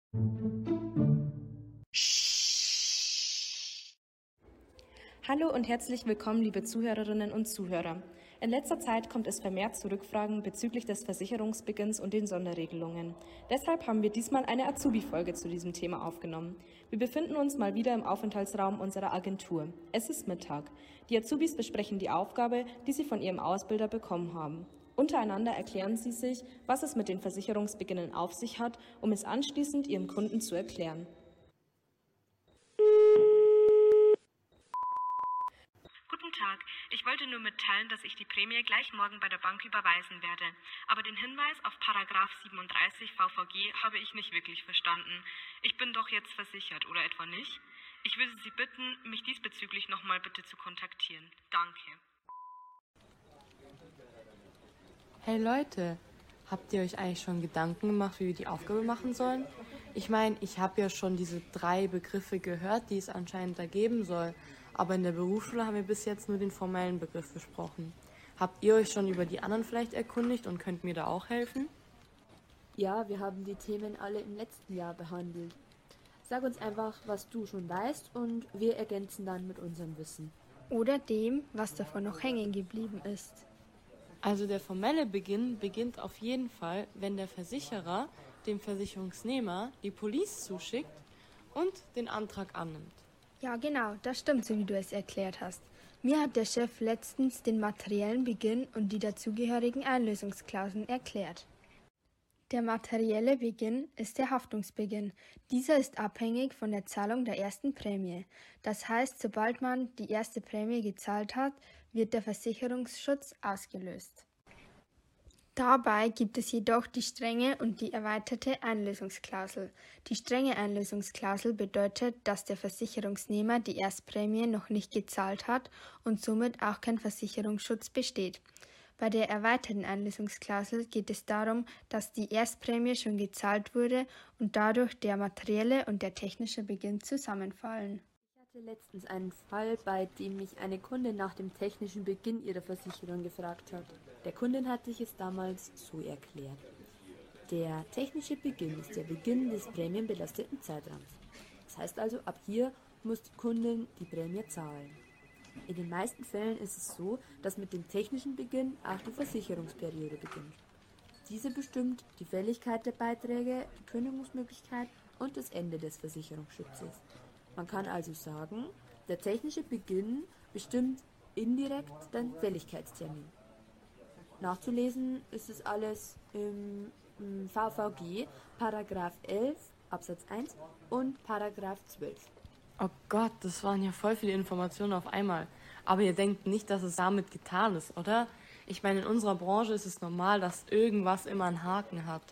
Hallo und herzlich willkommen, liebe Zuhörerinnen und Zuhörer. In letzter Zeit kommt es vermehrt zu Rückfragen bezüglich des Versicherungsbeginns und den Sonderregelungen. Deshalb haben wir diesmal eine Azubi-Folge zu diesem Thema aufgenommen. Wir befinden uns mal wieder im Aufenthaltsraum unserer Agentur. Es ist Mittag. Die Azubis besprechen die Aufgabe, die sie von ihrem Ausbilder bekommen haben. Untereinander erklären sie sich, was es mit den Versicherungsbeginnen auf sich hat, um es anschließend ihrem Kunden zu erklären. Guten Tag, ich wollte nur mitteilen, dass ich die Prämie gleich morgen bei der Bank überweisen werde. Aber den Hinweis auf Paragraph 37 VVG habe ich nicht wirklich verstanden. Ich bin doch jetzt versichert, oder etwa nicht? Ich würde Sie bitten, mich diesbezüglich nochmal bitte zu kontaktieren. Danke. Hey Leute, habt ihr euch eigentlich schon Gedanken gemacht, wie wir die Aufgabe machen sollen? Ich meine, ich habe ja schon diese 3 Begriffe gehört, die es anscheinend da geben soll. Aber in der Berufsschule haben wir bis jetzt nur den formellen Begriff besprochen. Habt ihr euch schon über die anderen vielleicht erkundigt und könnt mir da auch helfen? Ja, wir haben die Themen alle im letzten Jahr behandelt. Sag uns einfach, was du schon weißt und wir ergänzen dann mit unserem Wissen. Oder dem, was davon noch hängen geblieben ist. Also der formelle Beginn beginnt auf jeden Fall, wenn der Versicherer dem Versicherungsnehmer die Police zuschickt und den Antrag annimmt. Ja, genau, das stimmt, so wie du es erklärt hast. Mir hat der Chef letztens den materiellen Beginn und die dazugehörigen Einlösungsklauseln erklärt. Der materielle Beginn ist der Haftungsbeginn. Dieser ist abhängig von der Zahlung der ersten Prämie. Das heißt, sobald man die erste Prämie gezahlt hat, wird der Versicherungsschutz ausgelöst. Dabei gibt es jedoch die strenge und die erweiterte Einlösungsklausel. Die strenge Einlösungsklausel bedeutet, dass der Versicherungsnehmer die Erstprämie noch nicht gezahlt hat und somit auch kein Versicherungsschutz besteht. Bei der erweiterten Einlösungsklausel geht es darum, dass die Erstprämie schon gezahlt wurde und dadurch der materielle und der technische Beginn zusammenfallen. Ich hatte letztens einen Fall, bei dem mich eine Kundin nach dem technischen Beginn ihrer Versicherung gefragt hat. Der Kundin hat sich es damals so erklärt. Der technische Beginn ist der Beginn des prämienbelasteten Zeitraums. Das heißt also, ab hier muss die Kundin die Prämie zahlen. In den meisten Fällen ist es so, dass mit dem technischen Beginn auch die Versicherungsperiode beginnt. Diese bestimmt die Fälligkeit der Beiträge, die Kündigungsmöglichkeit und das Ende des Versicherungsschutzes. Man kann also sagen, der technische Beginn bestimmt indirekt den Fälligkeitstermin. Nachzulesen ist es alles im VVG, Paragraph 11 Absatz 1 und Paragraph 12. Oh Gott, das waren ja voll viele Informationen auf einmal. Aber ihr denkt nicht, dass es damit getan ist, oder? Ich meine, in unserer Branche ist es normal, dass irgendwas immer einen Haken hat.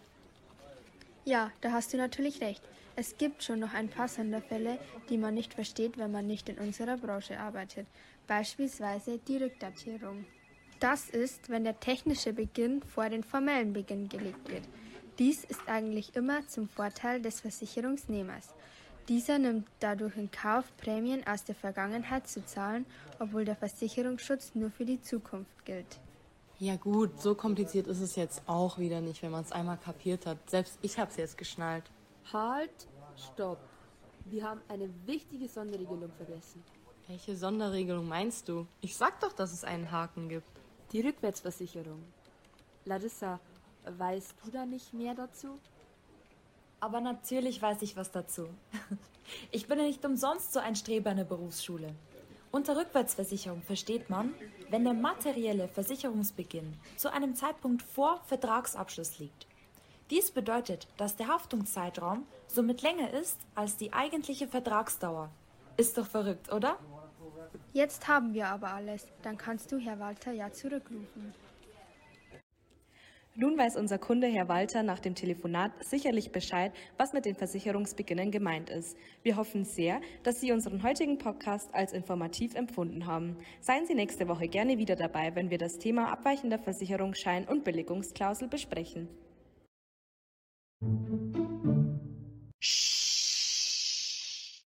Ja, da hast du natürlich recht. Es gibt schon noch ein paar Sonderfälle, die man nicht versteht, wenn man nicht in unserer Branche arbeitet. Beispielsweise die Rückdatierung. Das ist, wenn der technische Beginn vor den formellen Beginn gelegt wird. Dies ist eigentlich immer zum Vorteil des Versicherungsnehmers. Dieser nimmt dadurch in Kauf, Prämien aus der Vergangenheit zu zahlen, obwohl der Versicherungsschutz nur für die Zukunft gilt. Ja gut, so kompliziert ist es jetzt auch wieder nicht, wenn man es einmal kapiert hat. Selbst ich habe es jetzt geschnallt. Halt, stopp. Wir haben eine wichtige Sonderregelung vergessen. Welche Sonderregelung meinst du? Ich sag doch, dass es einen Haken gibt. Die Rückwärtsversicherung. Larissa, weißt du da nicht mehr dazu? Aber natürlich weiß ich was dazu. Ich bin ja nicht umsonst so ein Streber in der Berufsschule. Unter Rückwärtsversicherung versteht man, wenn der materielle Versicherungsbeginn zu einem Zeitpunkt vor Vertragsabschluss liegt. Dies bedeutet, dass der Haftungszeitraum somit länger ist als die eigentliche Vertragsdauer. Ist doch verrückt, oder? Jetzt haben wir aber alles. Dann kannst du, Herr Walter, ja zurückrufen. Nun weiß unser Kunde, Herr Walter, nach dem Telefonat sicherlich Bescheid, was mit den Versicherungsbeginnen gemeint ist. Wir hoffen sehr, dass Sie unseren heutigen Podcast als informativ empfunden haben. Seien Sie nächste Woche gerne wieder dabei, wenn wir das Thema abweichender Versicherungsschein und Billigungsklausel besprechen.